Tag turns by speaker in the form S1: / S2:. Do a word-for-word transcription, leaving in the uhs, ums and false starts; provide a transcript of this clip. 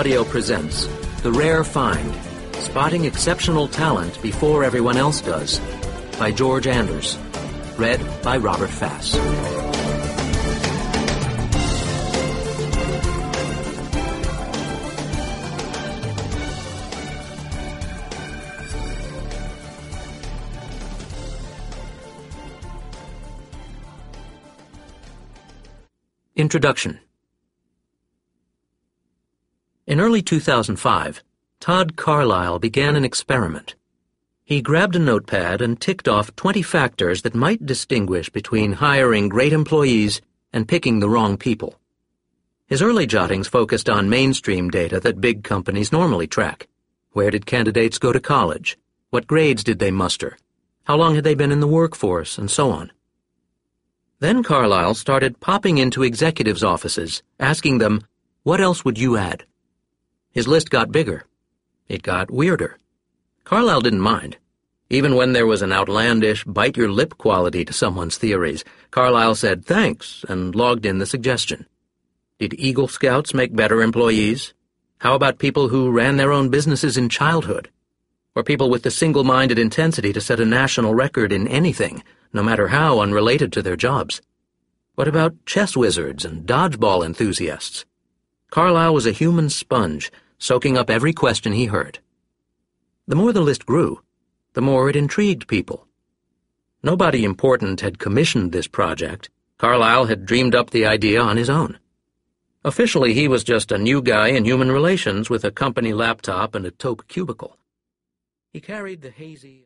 S1: Audio presents The Rare Find, Spotting Exceptional Talent Before Everyone Else Does, by George Anders. Read by Robert Fass. Introduction. In early two thousand five, Todd Carlyle began an experiment. He grabbed a notepad and ticked off twenty factors that might distinguish between hiring great employees and picking the wrong people. His early jottings focused on mainstream data that big companies normally track. Where did candidates go to college? What grades did they muster? How long had they been in the workforce? And so on. Then Carlyle started popping into executives' offices, asking them, "What else would you add?" His list got bigger. It got weirder. Carlyle didn't mind. Even when there was an outlandish, bite-your-lip quality to someone's theories, Carlyle said thanks and logged in the suggestion. Did Eagle Scouts make better employees? How about people who ran their own businesses in childhood? Or people with the single-minded intensity to set a national record in anything, no matter how unrelated to their jobs? What about chess wizards and dodgeball enthusiasts? Carlyle was a human sponge, soaking up every question he heard. The more the list grew, the more it intrigued people. Nobody important had commissioned this project. Carlyle had dreamed up the idea on his own. Officially, he was just a new guy in human relations with a company laptop and a taupe cubicle. He carried the hazy...